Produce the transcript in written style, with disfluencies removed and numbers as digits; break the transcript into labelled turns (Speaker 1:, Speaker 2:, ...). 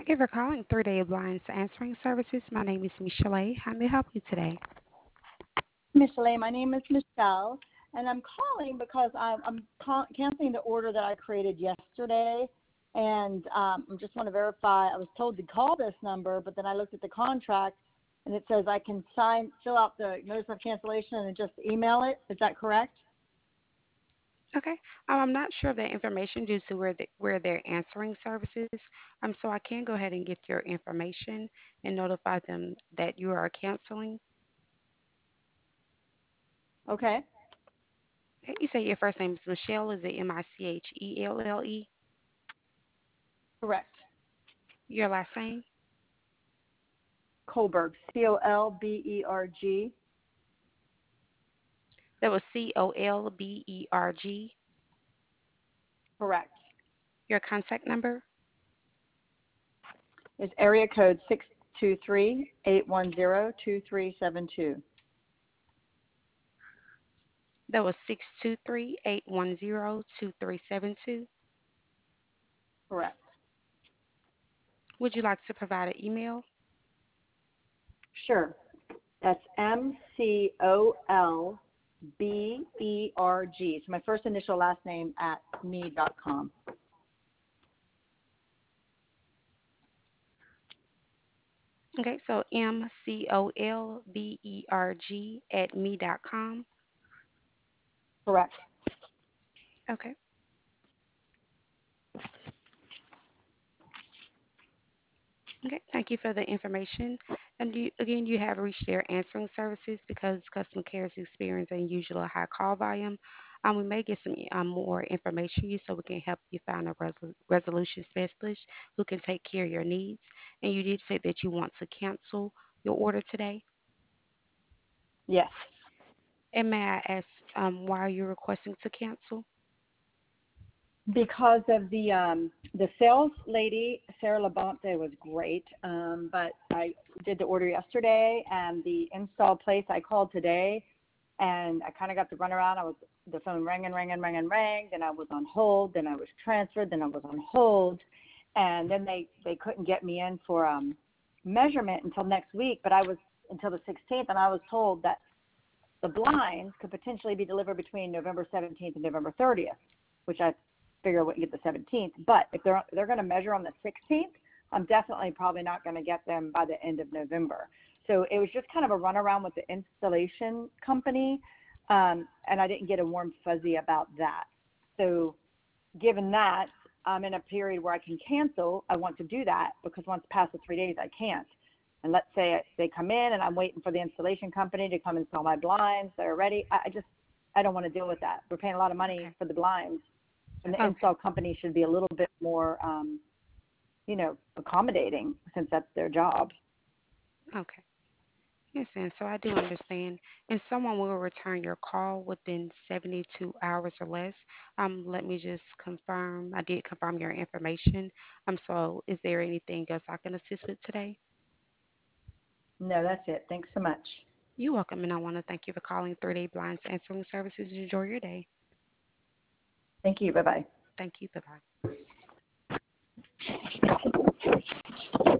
Speaker 1: Thank you for calling 3-Day Blinds Answering Services. My name is Michelle. How may I help you today?
Speaker 2: Michelle, my name is Michelle, and I'm calling because I'm canceling the order that I created yesterday, and I just want to verify. I was told to call this number, but then I looked at the contract, and it says I can fill out the notice of cancellation, and just email it. Is that correct?
Speaker 1: Okay. I'm not sure of that information due to where they're answering services. So I can go ahead and get your information and notify them that you are canceling.
Speaker 2: Okay,
Speaker 1: Okay, you say your first name is Michelle. Is it Michelle?
Speaker 2: correct.
Speaker 1: Your last name?
Speaker 2: Colberg, Colberg.
Speaker 1: That was Colberg.
Speaker 2: Correct.
Speaker 1: Your contact number?
Speaker 2: It's area code 623-810-2372.
Speaker 1: That was 623-810-2372.
Speaker 2: Correct.
Speaker 1: Would you like to provide an email?
Speaker 2: Sure. That's MCOLBERG. So my first initial last name at me.com.
Speaker 1: Okay, so MCOLBERG@me.com.
Speaker 2: Correct.
Speaker 1: Okay. Okay. Thank you for the information. And you have reached their answering services because customer care is experiencing unusual high call volume. We may get some more information you so we can help you find a resolution specialist who can take care of your needs. And you did say that you want to cancel your order today.
Speaker 2: Yes.
Speaker 1: And may I ask why you're requesting to cancel?
Speaker 2: Because of the sales lady, Sarah Labonte, was great. But I did the order yesterday, and the install place I called today, and I kind of got the runaround. The phone rang and rang and rang and rang. Then I was on hold. Then I was transferred. Then I was on hold, and then they couldn't get me in for measurement until next week. But I was until the 16th, and I was told that the blinds could potentially be delivered between November 17th and November 30th, which I figure I wouldn't get the 17th. But if they're going to measure on the 16th, I'm definitely probably not going to get them by the end of November. So it was just kind of a runaround with the installation company, and I didn't get a warm fuzzy about that. So given that I'm in a period where I can cancel, I want to do that because once past the 3 days, I can't. And let's say they come in and I'm waiting for the installation company to come install my blinds. They're ready. I don't want to deal with that. We're paying a lot of money
Speaker 1: Okay.
Speaker 2: for the blinds, and the
Speaker 1: Okay.
Speaker 2: install company should be a little bit more, accommodating since that's their job.
Speaker 1: Okay. Yes, and so I do understand. And someone will return your call within 72 hours or less. Let me just confirm. I did confirm your information. So is there anything else I can assist with today?
Speaker 2: No, that's it. Thanks so much.
Speaker 1: You're welcome, and I want to thank you for calling 3-Day Blinds Answering Services. Enjoy your day.
Speaker 2: Thank you. Bye-bye.
Speaker 1: Thank you. Bye-bye.